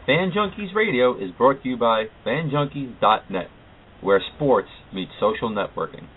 Fan Junkies Radio is brought to you by FanJunkies.net, where sports meets social networking.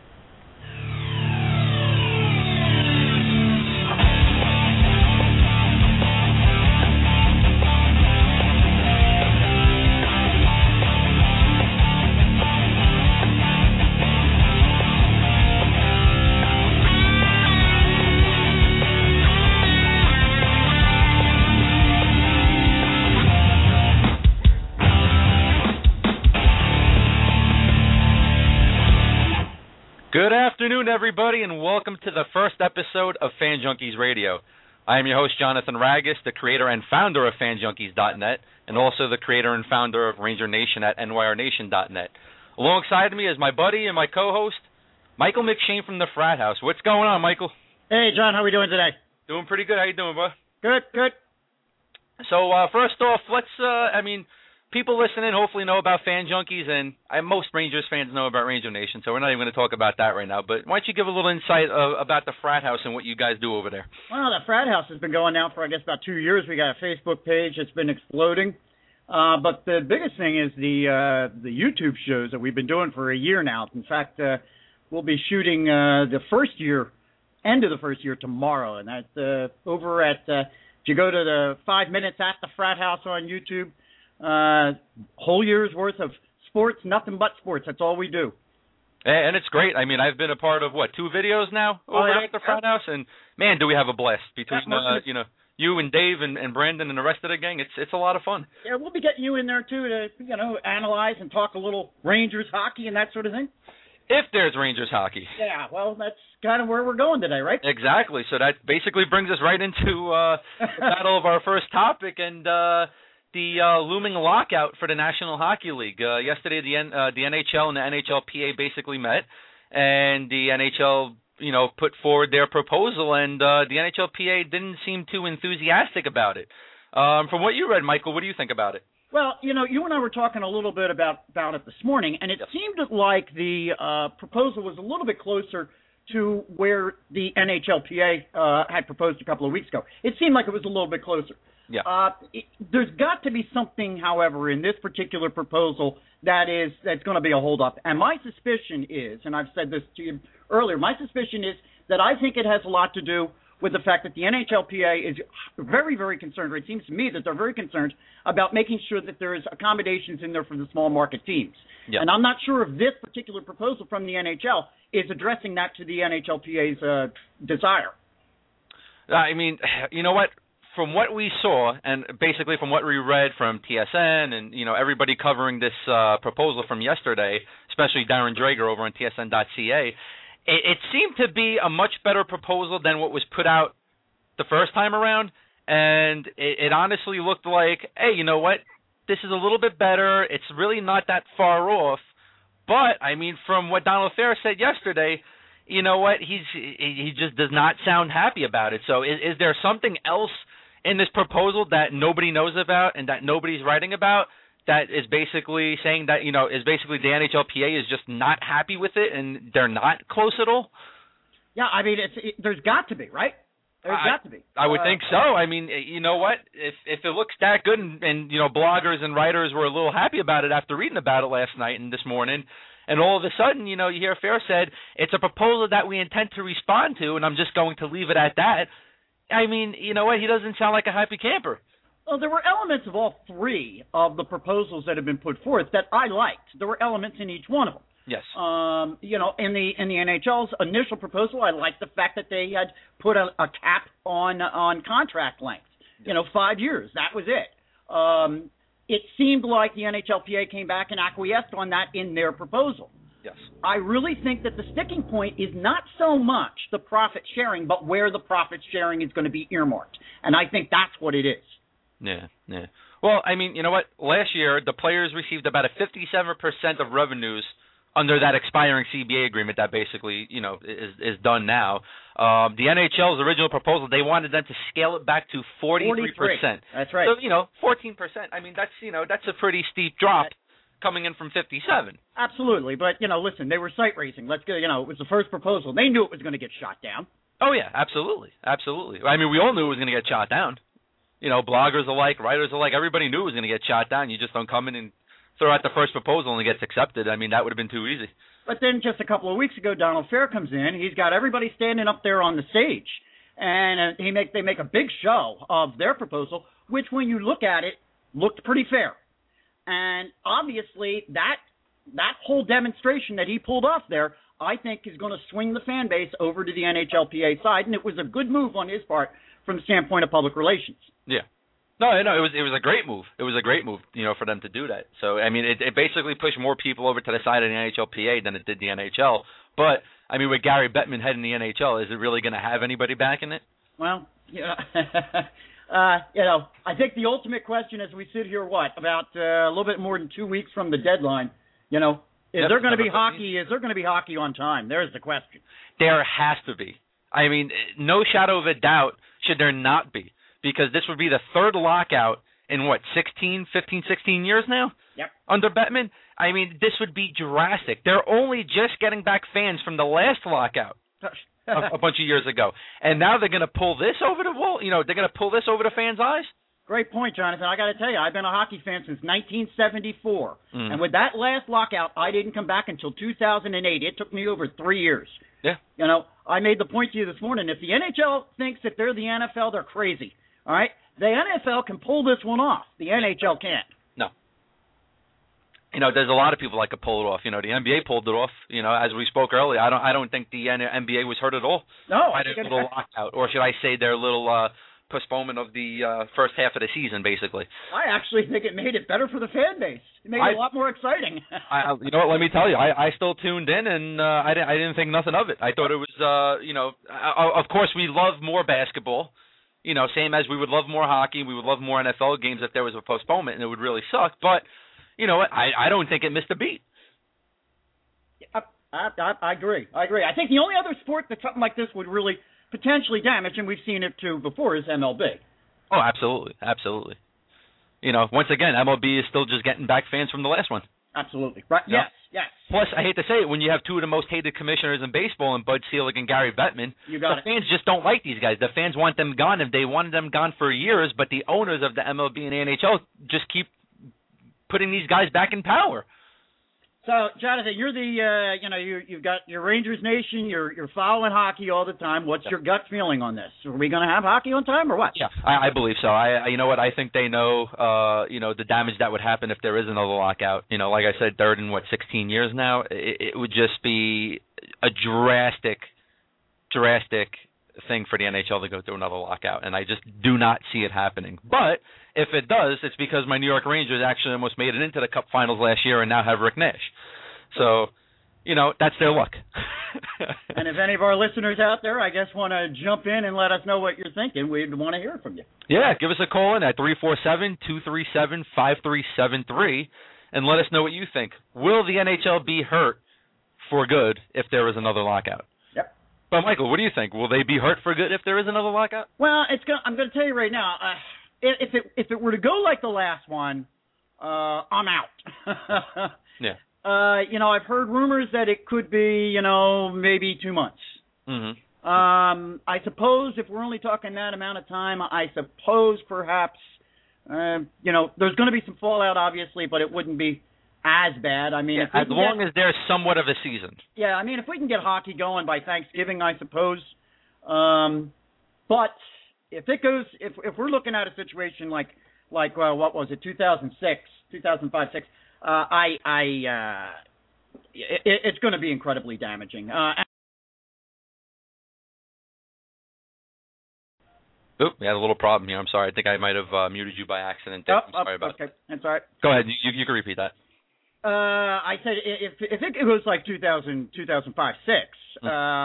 Good afternoon, everybody, and welcome to the first episode of Fan Junkies Radio. I am your host, Jonathan Ragus, the creator and founder of FanJunkies.net, and also the creator and founder of Ranger Nation at NYRNation.net. Alongside me is my buddy and my co-host, Michael McShane from the Frat House. What's going on, Michael? Hey, John, how are we doing today? Doing pretty good. How you doing, bro? Good. So, first off, people listening hopefully know about Fan Junkies, and most Rangers fans know about Ranger Nation, so we're not even going to talk about that right now. But why don't you give a little insight about the Frat House and what you guys do over there? Well, the Frat House has been going now for, I guess, about 2 years. We got a Facebook page. It's been exploding. But the biggest thing is the YouTube shows that we've been doing for a year now. In fact, we'll be shooting end of the first year tomorrow. And that's over at, if you go to the 5 minutes at the Frat House on YouTube, whole year's worth of sports, nothing but sports. That's all we do. And it's great. I mean, I've been a part of, 2 videos now over there at the Frat House, and man, do we have a blast between, you and Dave and Brandon and the rest of the gang. It's a lot of fun. Yeah, we'll be getting you in there, too, to, analyze and talk a little Rangers hockey and that sort of thing. If there's Rangers hockey. Yeah, well, that's kind of where we're going today, right? Exactly. So that basically brings us right into the title of our first topic, and the looming lockout for the National Hockey League. Yesterday, the NHL and the NHLPA basically met, and the NHL, put forward their proposal, and the NHLPA didn't seem too enthusiastic about it. From what you read, Michael, what do you think about it? Well, you and I were talking a little bit about it this morning, and it seemed like the proposal was a little bit closer to where the NHLPA had proposed a couple of weeks ago. It seemed like it was a little bit closer. Yeah. There's got to be something, however, in this particular proposal that's going to be a holdup. And my suspicion is, and I've said this to you earlier, my suspicion is that I think it has a lot to do with the fact that the NHLPA is very, very concerned, or it seems to me that they're very concerned about making sure that there is accommodations in there for the small market teams. Yeah. And I'm not sure if this particular proposal from the NHL is addressing that to the NHLPA's desire. I mean, you know what? From what we saw, and basically from what we read from TSN and, everybody covering this proposal from yesterday, especially Darren Drager over on TSN.ca, it seemed to be a much better proposal than what was put out the first time around, and it honestly looked like, hey, you know what? This is a little bit better. It's really not that far off. But, I mean, from what Donald Fair said yesterday, you know what? He just does not sound happy about it. So is there something else in this proposal that nobody knows about and that nobody's writing about that is basically saying that, is basically the NHLPA is just not happy with it and they're not close at all? Yeah, I mean, there's got to be, right? There's got to be. I would think so. I mean, you know what? If it looks that good and bloggers and writers were a little happy about it after reading about it last night and this morning, and all of a sudden, you hear Fair said, it's a proposal that we intend to respond to, and I'm just going to leave it at that. I mean, you know what? He doesn't sound like a happy camper. Well, there were elements of all 3 of the proposals that have been put forth that I liked. There were elements in each one of them. Yes. In the NHL's initial proposal, I liked the fact that they had put a cap on contract length. 5 years. That was it. It seemed like the NHLPA came back and acquiesced on that in their proposal. Yes. I really think that the sticking point is not so much the profit sharing, but where the profit sharing is going to be earmarked. And I think that's what it is. Yeah. Well, I mean, you know what? Last year, the players received about a 57% of revenues under that expiring CBA agreement that basically, is done now. The NHL's original proposal, they wanted them to scale it back to 43%. That's right. So, 14%. I mean, that's a pretty steep drop coming in from 57. Absolutely. But, listen, they were site racing. Let's go, it was the first proposal. They knew it was going to get shot down. Oh, yeah, absolutely. I mean, we all knew it was going to get shot down. bloggers alike, writers alike, everybody knew it was going to get shot down. You just don't come in and throw out the first proposal and it gets accepted. I mean, that would have been too easy. But then just a couple of weeks ago, Donald Fair comes in. He's got everybody standing up there on the stage, and they make a big show of their proposal, which when you look at it, looked pretty fair. And obviously that whole demonstration that he pulled off there, I think is going to swing the fan base over to the NHLPA side, and it was a good move on his part from the standpoint of public relations. Yeah. No, it was a great move. It was a great move, for them to do that. So, I mean, it basically pushed more people over to the side of the NHLPA than it did the NHL. But, I mean, with Gary Bettman heading the NHL, is it really going to have anybody backing it? Well, I think the ultimate question as we sit here, about a little bit more than 2 weeks from the deadline, is there going to be hockey? Is there going to be hockey on time? There's the question. There has to be. I mean, no shadow of a doubt should there not be, because this would be the third lockout in, 16 years now? Yep. Under Bettman? I mean, this would be drastic. They're only just getting back fans from the last lockout a bunch of years ago. And now they're going to pull this over the wall? They're going to pull this over the fans' eyes? Great point, Jonathan. I got to tell you, I've been a hockey fan since 1974. And with that last lockout, I didn't come back until 2008. It took me over 3 years. Yeah. I made the point to you this morning. If the NHL thinks that they're the NFL, they're crazy. All right? The NFL can pull this one off. The NHL can't. No. There's a lot of people that could pull it off. The NBA pulled it off. As we spoke earlier, I don't think the NBA was hurt at all. No. By their little lockout, or should I say their little postponement of the first half of the season, basically. I actually think it made it better for the fan base. It made it a lot more exciting. You know what? Let me tell you, I still tuned in, and I didn't think nothing of it. I thought it was, of course, we love more basketball. Same as we would love more hockey, we would love more NFL games if there was a postponement, and it would really suck. But you know what? I don't think it missed a beat. I agree. I think the only other sport that something like this would really potentially damage, and we've seen it too before, is MLB. Oh, absolutely. Once again, MLB is still just getting back fans from the last one. Absolutely. Right. Yeah. Yes. Plus, I hate to say it, when you have two of the most hated commissioners in baseball, in Bud Selig and Gary Bettman, fans just don't like these guys. The fans want them gone, and they wanted them gone for years, but the owners of the MLB and the NHL just keep putting these guys back in power. So, Jonathan, you're you've got your Rangers Nation. You're following hockey all the time. What's your gut feeling on this? Are we going to have hockey on time or what? Yeah, I believe so. You know what? I think they know, the damage that would happen if there is another lockout. Like I said, third in 16 years now. It would just be a drastic thing for the NHL to go through another lockout, and I just do not see it happening. But if it does, it's because my New York Rangers actually almost made it into the Cup Finals last year and now have Rick Nash. So, that's their luck. And if any of our listeners out there, I guess, want to jump in and let us know what you're thinking, we'd want to hear from you. Yeah, give us a call in at 347-237-5373 and let us know what you think. Will the NHL be hurt for good if there is another lockout? Yep. But, Michael, what do you think? Will they be hurt for good if there is another lockout? Well, I'm going to tell you right now, if it were to go like the last one, I'm out. Yeah. I've heard rumors that it could be, maybe 2 months. Mm-hmm. I suppose if we're only talking that amount of time, I suppose perhaps, there's going to be some fallout, obviously, but it wouldn't be as bad. I mean, as long as there's somewhat of a season. Yeah, I mean, if we can get hockey going by Thanksgiving, I suppose. But if it goes, if we're looking at a situation like what was it, 2005, 2006, it's going to be incredibly damaging. We had a little problem here. I'm sorry. I think I might have muted you by accident. I'm sorry about that. Okay, that's all right. Go ahead. You can repeat that. I said if it goes like 2005, 6,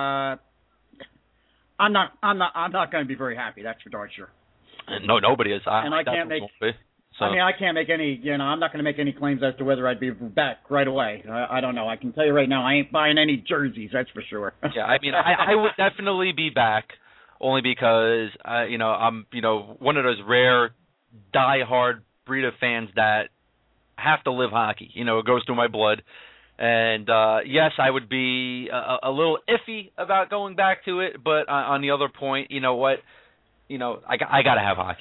I'm not going to be very happy. That's for darn sure. No, nobody is. I can't make. I mean, I can't make any. I'm not going to make any claims as to whether I'd be back right away. I don't know. I can tell you right now, I ain't buying any jerseys. That's for sure. Yeah, I mean, I would definitely be back, only because I'm one of those rare, die-hard breed of fans that have to live hockey. It goes through my blood. And, yes, I would be a little iffy about going back to it, but on the other point, you know what? I got to have hockey.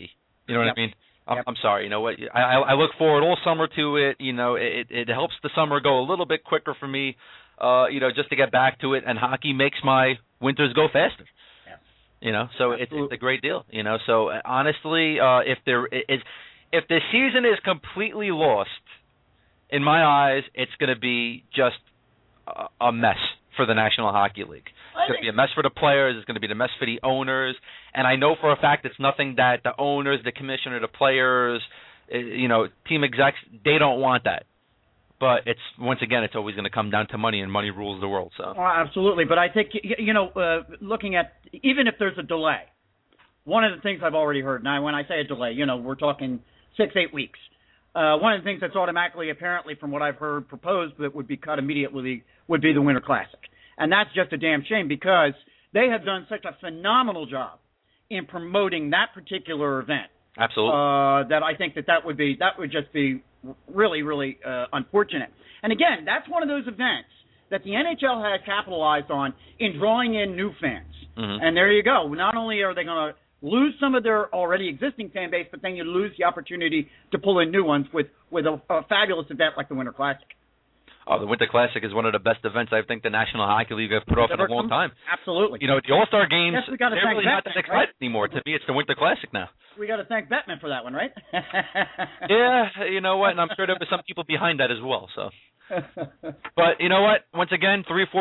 You know what I mean? I'm sorry. You know what? I look forward all summer to it. You know, it helps the summer go a little bit quicker for me. You know, just to get back to it, and hockey makes my winters go faster. Yeah. You know, so it's a great deal. You know, so honestly, if the season is completely lost, in my eyes, it's going to be just a mess for the National Hockey League. It's going to be a mess for the players. It's going to be a mess for the owners. And I know for a fact it's nothing that the owners, the commissioner, the players, you know, team execs, they don't want that. But it's once again, it's always going to come down to money, and money rules the world. So absolutely. But I think, you know, looking at even if there's a delay, one of the things I've already heard. Now, when I say a delay, you know, we're talking 6-8 weeks. One of the things that's automatically, apparently, from what I've heard proposed that would be cut immediately would be the Winter Classic. And that's just a damn shame because they have done such a phenomenal job in promoting that particular event. Absolutely. That I think that would just be really, really unfortunate. And again, that's one of those events that the NHL has capitalized on in drawing in new fans. Mm-hmm. And there you go. Not only are they going to lose some of their already existing fan base, but then you lose the opportunity to pull in new ones with a fabulous event like the Winter Classic. Oh, the Winter Classic is one of the best events I think the National Hockey League has put off in a long time. Absolutely. You know, the All-Star Games, they're really not that exciting anymore. To me, it's the Winter Classic now. We got to thank Bettman for that one, right? Yeah, you know what, and I'm sure there were some people behind that as well. So, but you know what? Once again,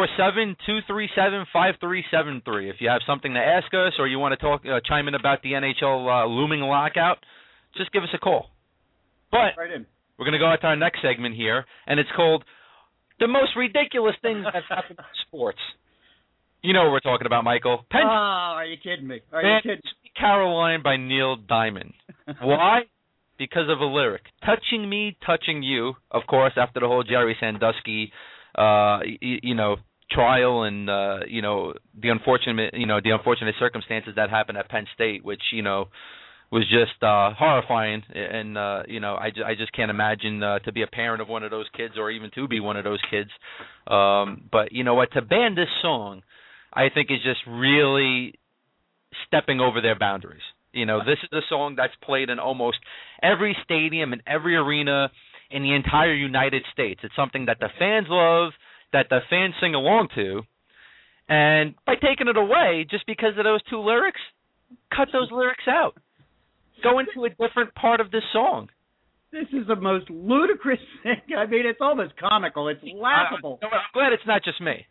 347-237-5373. If you have something to ask us or you want to talk, chime in about the NHL looming lockout, just give us a call. But right in. We're going to go out to our next segment here, and it's called The Most Ridiculous Things That Happened in Sports. You know what we're talking about, Michael. Are you kidding me? Are you kidding? Sweet Caroline by Neil Diamond. Why? Because of a lyric. Touching me, touching you, of course, after the whole Jerry Sandusky, you know, trial and, you know, the unfortunate circumstances that happened at Penn State, which, you know, was just horrifying, and you know, I just can't imagine to be a parent of one of those kids, or even to be one of those kids. But you know what? To ban this song, I think is just really stepping over their boundaries. You know, this is a song that's played in almost every stadium and every arena in the entire United States. It's something that the fans love, that the fans sing along to, and by taking it away just because of those two lyrics, cut those lyrics out. Go into a different part of this song. This is the most ludicrous thing. I mean, it's almost comical. It's laughable. I'm glad it's not just me.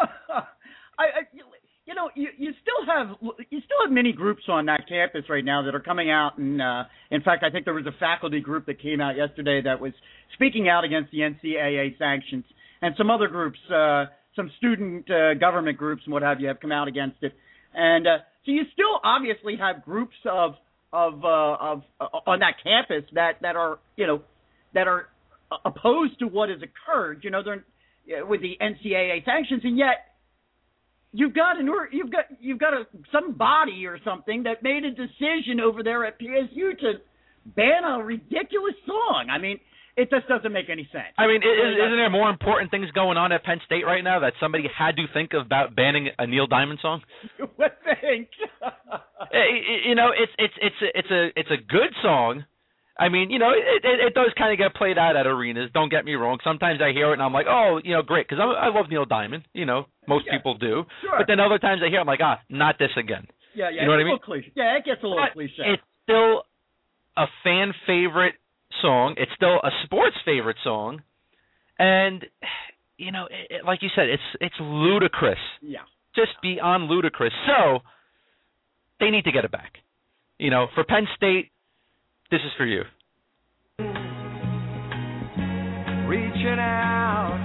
You know, you still have many groups on that campus right now that are coming out, and in fact, I think there was a faculty group that came out yesterday that was speaking out against the NCAA sanctions, and some other groups, some student government groups and what have you, have come out against it, and so you still obviously have groups of on that campus that are, you know, that are opposed to what has occurred, you know, they're with the NCAA sanctions, and yet you've got some body or something that made a decision over there at PSU to ban a ridiculous song. I mean, it just doesn't make any sense. I mean, isn't there more important things going on at Penn State right now that somebody had to think about banning a Neil Diamond song? You would think. You know, it's a good song. I mean, you know, it does kind of get played out at arenas. Don't get me wrong. Sometimes I hear it and I'm like, oh, you know, great, because I love Neil Diamond. You know, most people do. Sure. But then other times I hear it, I'm like, not this again. Yeah. You know what I mean? Yeah, it gets a little cliche. It's still a fan favorite song. It's still a sports favorite song, and you know, like you said, it's ludicrous. Yeah, just beyond ludicrous. So they need to get it back. You know, for Penn State, this is for you. Reaching out,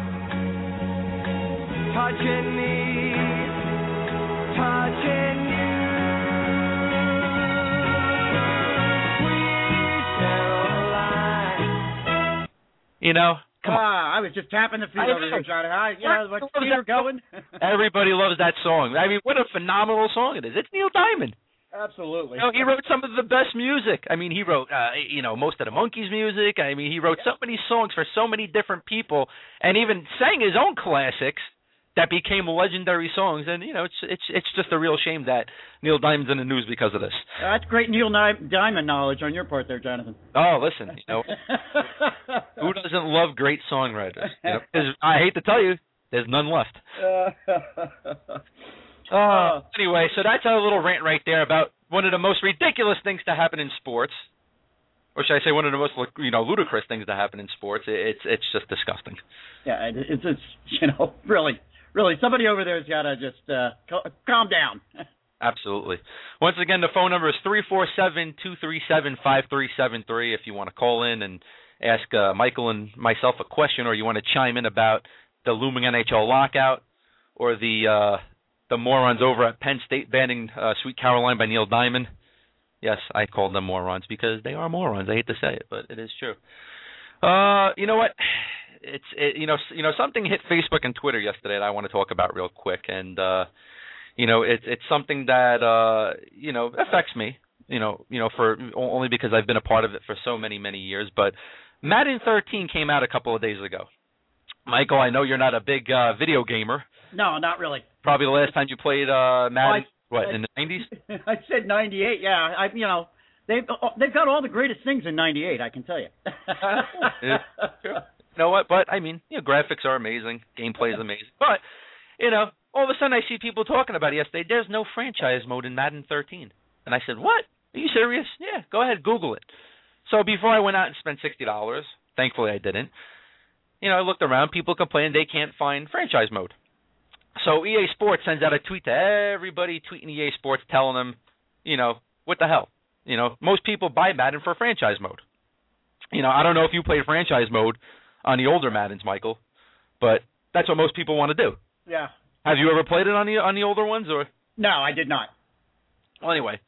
touching me, touching you. You know, come on. I was just tapping the feet over here, Johnny. Like feet going. Everybody loves that song. I mean, what a phenomenal song it is. It's Neil Diamond. Absolutely. You know, he wrote some of the best music. I mean, he wrote, you know, most of the Monkees music. I mean, he wrote so many songs for so many different people, and even sang his own classics that became legendary songs, and it's just a real shame that Neil Diamond's in the news because of this. That's great Neil Diamond knowledge on your part there, Jonathan. Oh, listen, who doesn't love great songwriters? 'Cause I hate to tell you, there's none left. Anyway, so that's a little rant right there about one of the most ridiculous things to happen in sports. Or should I say one of the most ludicrous things to happen in sports? It's just disgusting. Yeah, it's really somebody over there's got to just calm down. Absolutely. Once again, the phone number is 347-237-5373 if you want to call in and ask Michael and myself a question, or you want to chime in about the looming NHL lockout, or the morons over at Penn State banning Sweet Caroline by Neil Diamond. Yes, I called them morons because they are morons. I hate to say it, but it is true. You know what? It's something hit Facebook and Twitter yesterday that I want to talk about real quick, and it's something that affects me. For only because I've been a part of it for so many years. But Madden 13 came out a couple of days ago. Michael, I know you're not a big video gamer. No, not really. Probably the last time you played Madden, in the 90s? I said 98. Yeah, they've got all the greatest things in 98. I can tell you. You know what? But I mean, graphics are amazing, gameplay is amazing. But all of a sudden I see people talking about it yesterday. There's no franchise mode in Madden 13, and I said, "What? Are you serious?" Yeah, go ahead, Google it. So before I went out and spent $60, thankfully I didn't. I looked around. People complained they can't find franchise mode. So EA Sports sends out a tweet to everybody tweeting EA Sports telling them, what the hell? Most people buy Madden for franchise mode. I don't know if you played franchise mode on the older Maddens, Michael, but that's what most people want to do. Yeah. Have you ever played it on the older ones, or? No, I did not. Well, anyway,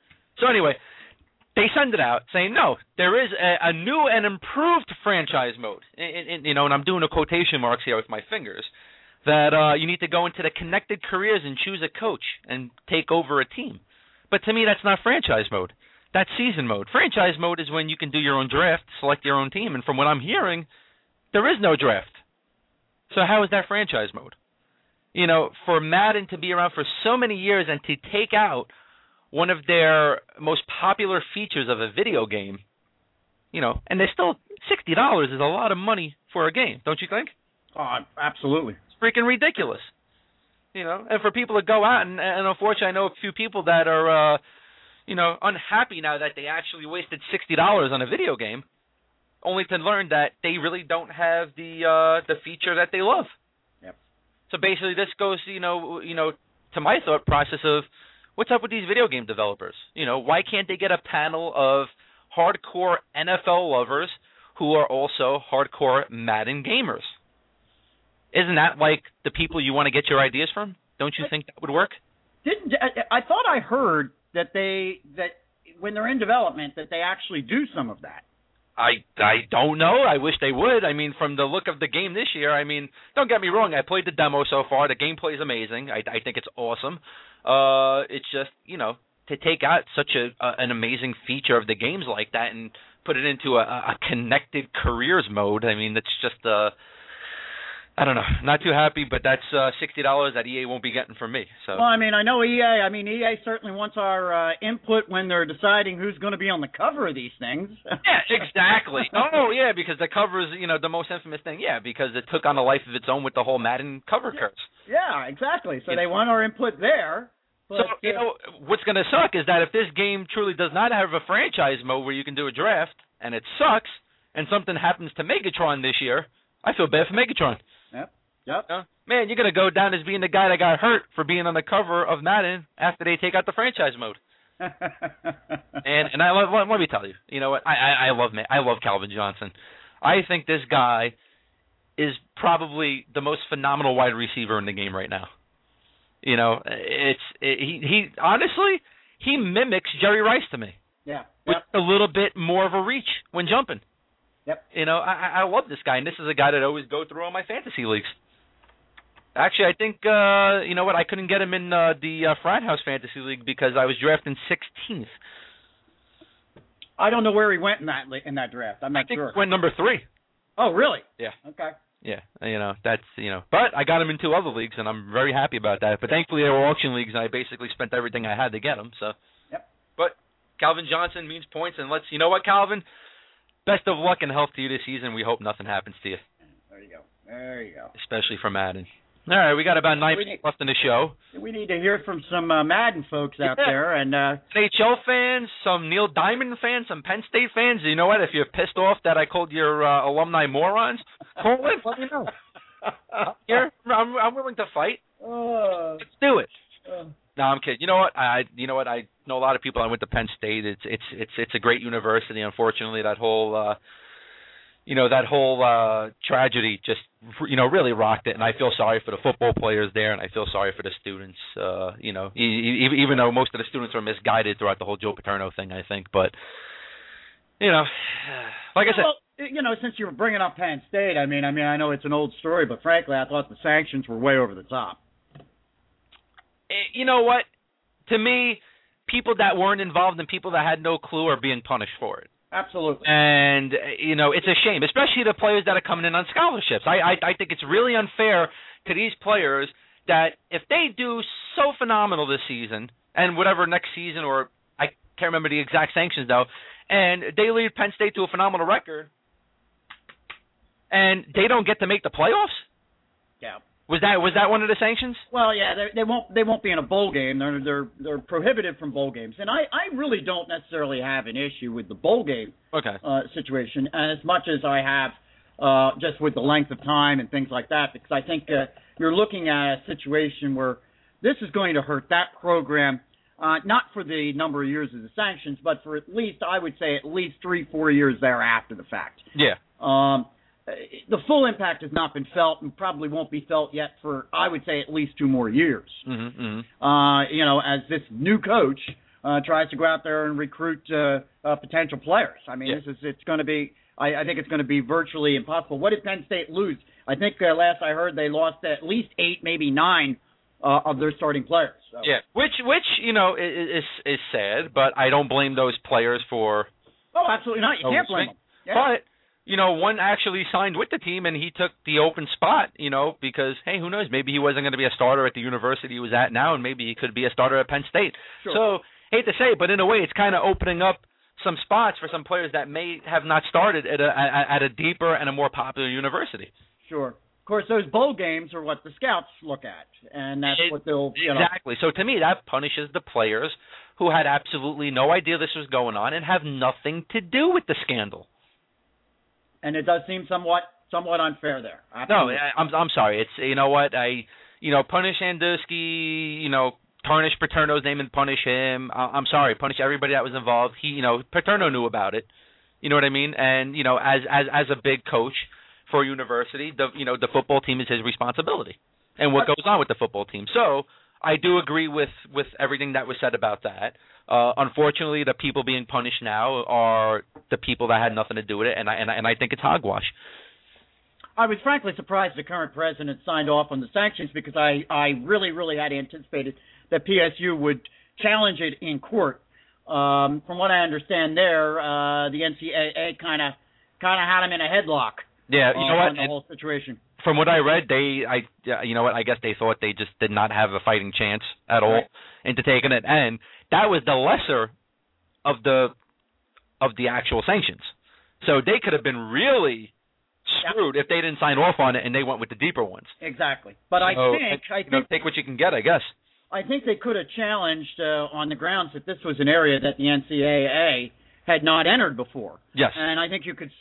they send it out saying, no, there is a new and improved franchise mode. And I'm doing a quotation marks here with my fingers, that you need to go into the connected careers and choose a coach and take over a team. But to me, that's not franchise mode. That's season mode. Franchise mode is when you can do your own draft, select your own team, and from what I'm hearing, there is no draft. So how is that franchise mode? For Madden to be around for so many years and to take out one of their most popular features of a video game, and they're still $60 is a lot of money for a game, don't you think? Oh, absolutely. Freaking ridiculous, and for people to go out and unfortunately I know a few people that are, unhappy now that they actually wasted $60 on a video game, only to learn that they really don't have the feature that they love. Yep. So basically, this goes, to my thought process of what's up with these video game developers. Why can't they get a panel of hardcore NFL lovers who are also hardcore Madden gamers? Isn't that like the people you want to get your ideas from? Don't you think that would work? I thought I heard that when they're in development that they actually do some of that. I don't know. I wish they would. I mean, from the look of the game this year, don't get me wrong. I played the demo so far. The gameplay is amazing. I think it's awesome. It's just, to take out such an amazing feature of the games like that and put it into a connected careers mode. It's just I don't know. Not too happy, but that's $60 that EA won't be getting from me. So. Well, I know EA. EA certainly wants our input when they're deciding who's going to be on the cover of these things. Yeah, exactly. Oh, yeah, because the cover is, the most infamous thing. Yeah, because it took on a life of its own with the whole Madden cover curse. Yeah, exactly. So they want our input there. But, so, what's going to suck is that if this game truly does not have a franchise mode where you can do a draft, and it sucks, and something happens to Megatron this year, I feel bad for Megatron. Yep. Man, you're going to go down as being the guy that got hurt for being on the cover of Madden after they take out the franchise mode. and let me tell you, you know what? I love Calvin Johnson. I think this guy is probably the most phenomenal wide receiver in the game right now. He honestly, he mimics Jerry Rice to me. Yeah. With a little bit more of a reach when jumping. Yep. I love this guy, and this is a guy that I always go through all my fantasy leagues. Actually, I think, I couldn't get him in the Frat House Fantasy League because I was drafting 16th. I don't know where he went in that draft. I'm not sure. I think he went number 3. Oh, really? Yeah. Okay. Yeah, that's, but I got him in 2 other leagues, and I'm very happy about that. But thankfully, they were auction leagues, and I basically spent everything I had to get them. So, Yep. But Calvin Johnson means points, and you know what, Calvin? Best of luck and health to you this season. We hope nothing happens to you. There you go. Especially for Madden. All right, we got about 9 minutes left in the show. We need to hear from some Madden folks out there. And NHL fans, some Neil Diamond fans, some Penn State fans. You know what? If you're pissed off that I called your alumni morons, call in. Let me know. I'm willing to fight. Let's do it. No, I'm kidding. You know what? I know a lot of people. I went to Penn State. It's a great university. Unfortunately, that whole tragedy just really rocked it, and I feel sorry for the football players there, and I feel sorry for the students. Even though most of the students were misguided throughout the whole Joe Paterno thing, I think. But like I said. Well, since you were bringing up Penn State, I mean, I know it's an old story, but frankly, I thought the sanctions were way over the top. You know what? To me, people that weren't involved and people that had no clue are being punished for it. Absolutely. And, it's a shame, especially the players that are coming in on scholarships. I think it's really unfair to these players that if they do so phenomenal this season and whatever next season, or I can't remember the exact sanctions, though, and they lead Penn State to a phenomenal record and they don't get to make the playoffs? Yeah. Was that one of the sanctions? Well, yeah, they won't be in a bowl game. They're prohibited from bowl games, and I really don't necessarily have an issue with the bowl game situation as much as I have just with the length of time and things like that, because I think you're looking at a situation where this is going to hurt that program, not for the number of years of the sanctions, but for at least 3-4 years thereafter the fact. Yeah. The full impact has not been felt and probably won't be felt yet for, I would say, at least 2 more years. Mm-hmm. As this new coach tries to go out there and recruit potential players. I mean, it's going to be, I think it's going to be virtually impossible. What did Penn State lose? I think last I heard they lost at least 8, maybe 9 of their starting players. So. Yeah, which is sad, but I don't blame those players for. Oh, absolutely not. You can't blame them. Yeah. But. One actually signed with the team, and he took the open spot, because, hey, who knows? Maybe he wasn't going to be a starter at the university he was at now, and maybe he could be a starter at Penn State. Sure. So, hate to say it, but in a way, it's kind of opening up some spots for some players that may have not started at a deeper and a more popular university. Sure. Of course, those bowl games are what the scouts look at, and that's what they'll, Exactly. So, to me, that punishes the players who had absolutely no idea this was going on and have nothing to do with the scandal. And it does seem somewhat unfair there. Absolutely. No, I'm sorry. It's punish Sandusky, tarnish Paterno's name and punish him. I'm sorry, punish everybody that was involved. Paterno knew about it. You know what I mean? And as a big coach for a university, the football team is his responsibility, and what goes on with the football team. So I do agree with everything that was said about that. Unfortunately, the people being punished now are the people that had nothing to do with it, and I think it's hogwash. I was frankly surprised the current president signed off on the sanctions because I really, really had anticipated that PSU would challenge it in court. From what I understand there, the NCAA kind of had him in a headlock. Yeah, you know what? On the whole situation. From what I read, I guess they thought they just did not have a fighting chance at all into taking it, and that was the lesser of the actual sanctions. So they could have been really screwed if they didn't sign off on it and they went with the deeper ones. Exactly. But I think take what you can get, I guess. I think they could have challenged on the grounds that this was an area that the NCAA had not entered before. Yes. And I think you could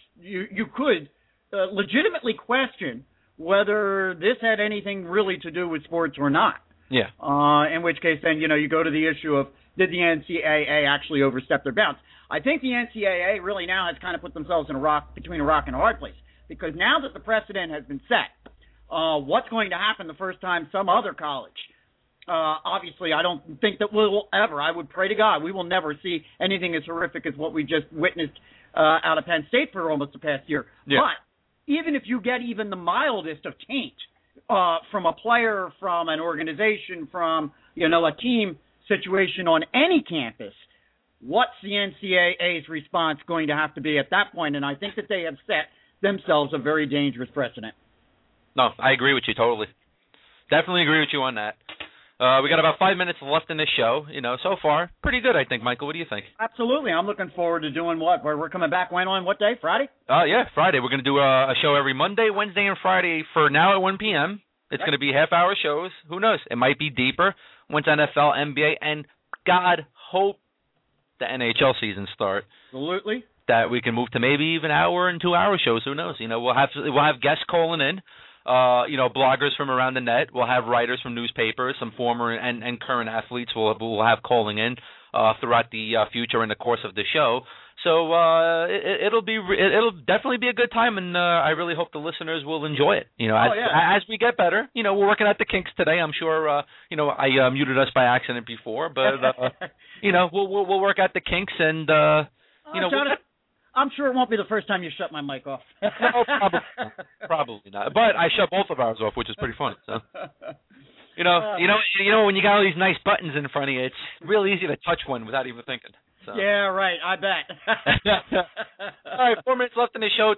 legitimately question whether this had anything really to do with sports or not. Yeah. In which case, then, you go to the issue of did the NCAA actually overstep their bounds? I think the NCAA really now has kind of put themselves between a rock and a hard place, because now that the precedent has been set, what's going to happen the first time some other college? Obviously, I don't think that we'll ever. I would pray to God we will never see anything as horrific as what we just witnessed out of Penn State for almost the past year. Yeah. But even if you get even the mildest of taint from a player, from an organization, from a team situation on any campus, what's the NCAA's response going to have to be at that point? And I think that they have set themselves a very dangerous precedent. No, I agree with you totally. Definitely agree with you on that. We got about 5 minutes left in this show. So far, pretty good, I think. Michael, what do you think? Absolutely. I'm looking forward to doing what? Where we're coming back when on what day? Friday? Yeah, Friday. We're going to do a show every Monday, Wednesday, and Friday for now at 1 p.m. It's going to be half-hour shows. Who knows? It might be deeper once NFL, NBA, and God hope the NHL season start. Absolutely. That we can move to maybe even hour and 2 hour shows. Who knows? We'll have guests calling in. Bloggers from around the net. We'll have writers from newspapers, some former and current athletes we'll have calling in throughout the future and the course of the show. So it'll definitely be a good time, and I really hope the listeners will enjoy it. As we get better. We're working out the kinks today. I'm sure I muted us by accident before, but we'll work out the kinks and Jonathan, I'm sure it won't be the first time you shut my mic off. No, probably not. But I shut both of ours off, which is pretty fun. So, when you got all these nice buttons in front of you, it's real easy to touch one without even thinking. So. Yeah, right. I bet. All right, 4 minutes left in the show.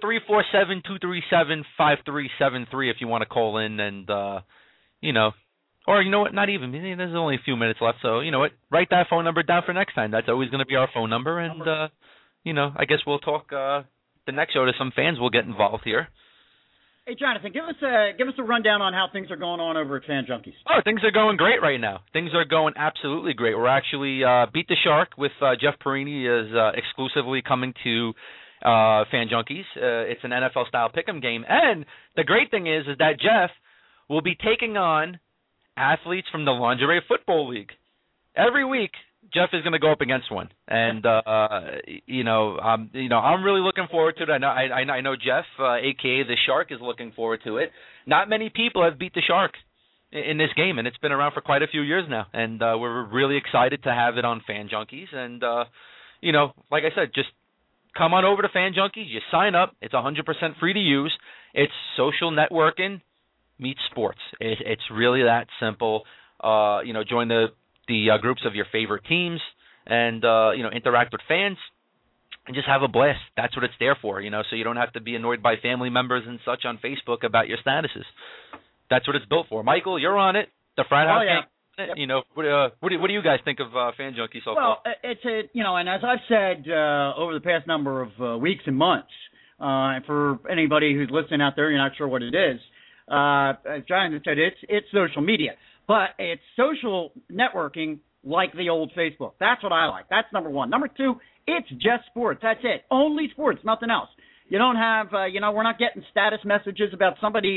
347-237-5373 if you want to call in and or you know what? Not even. There's only a few minutes left, so you know what? Write that phone number down for next time. That's always going to be our phone number, and I guess we'll talk the next show to some fans. We'll get involved here. Hey, Jonathan, give us a rundown on how things are going on over at Fan Junkies. Oh, things are going great right now. Things are going absolutely great. We're actually Beat the Shark with Jeff Perini is exclusively coming to Fan Junkies. It's an NFL-style pick'em game. And the great thing is that Jeff will be taking on athletes from the Lingerie Football League. Every week, Jeff is going to go up against one, and I'm really looking forward to it. I know Jeff, aka the Shark, is looking forward to it. Not many people have beat the Shark in this game, and it's been around for quite a few years now. And we're really excited to have it on Fan Junkies. And like I said, just come on over to Fan Junkies. You sign up. It's 100% free to use. It's social networking meets sports. It's really that simple. Join the groups of your favorite teams and, interact with fans and just have a blast. That's what it's there for, so you don't have to be annoyed by family members and such on Facebook about your statuses. That's what it's built for. Michael, you're on it. The Frat House game. Yep. What do you guys think of Fan Junkies so far? Well, it's and as I've said over the past number of weeks and months, and for anybody who's listening out there, you're not sure what it is, as Jonathan said, it's social media. But it's social networking like the old Facebook. That's what I like. That's number one. Number two, it's just sports. That's it. Only sports, nothing else. You don't have, we're not getting status messages about somebody,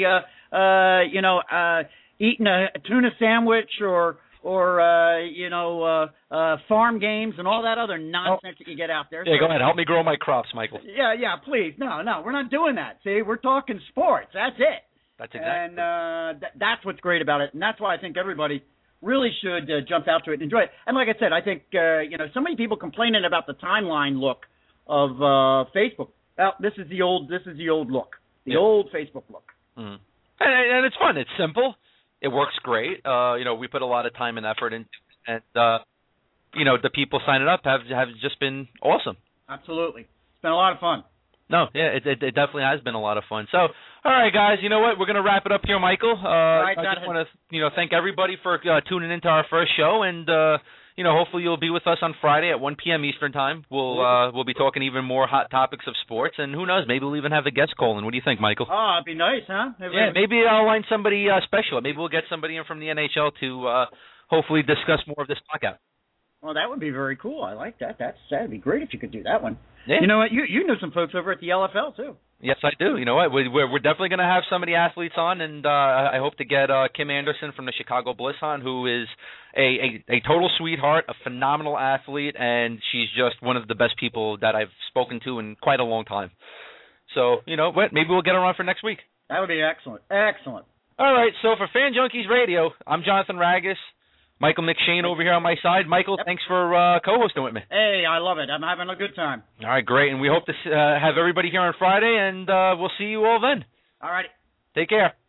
eating a tuna sandwich or farm games and all that other nonsense that you get out there. Yeah, go ahead. Help me grow my crops, Michael. Yeah, please. No, we're not doing that. See, we're talking sports. That's it. That's exactly. And that's what's great about it, and that's why I think everybody really should jump out to it and enjoy it. And like I said, I think so many people complaining about the timeline look of Facebook. Well, this is the old look, old Facebook look. Mm. And it's fun. It's simple. It works great. We put a lot of time and effort in, and the people signing up have just been awesome. Absolutely, it's been a lot of fun. No, yeah, it definitely has been a lot of fun. So, all right, guys, you know what? We're going to wrap it up here, Michael. I just want to, thank everybody for tuning into our first show, and hopefully you'll be with us on Friday at 1 p.m. Eastern Time. We'll be talking even more hot topics of sports, and who knows, maybe we'll even have a guest call in. What do you think, Michael? Oh, it'd be nice, huh? Maybe I'll line somebody special. Maybe we'll get somebody in from the NHL to hopefully discuss more of this knockout. Well, that would be very cool. I like that. That'd be great if you could do that one. Yeah. You know what? You know some folks over at the LFL too. Yes, I do. You know what? We're definitely going to have some of the athletes on, and I hope to get Kim Anderson from the Chicago Bliss on, who is a total sweetheart, a phenomenal athlete, and she's just one of the best people that I've spoken to in quite a long time. So, you know what? Maybe we'll get her on for next week. That would be excellent. Excellent. All right. So for Fan Junkies Radio, I'm Jonathan Ragus. Michael McShane over here on my side. Michael, Thanks for co-hosting with me. Hey, I love it. I'm having a good time. All right, great. And we hope to have everybody here on Friday, and we'll see you all then. All righty. Take care.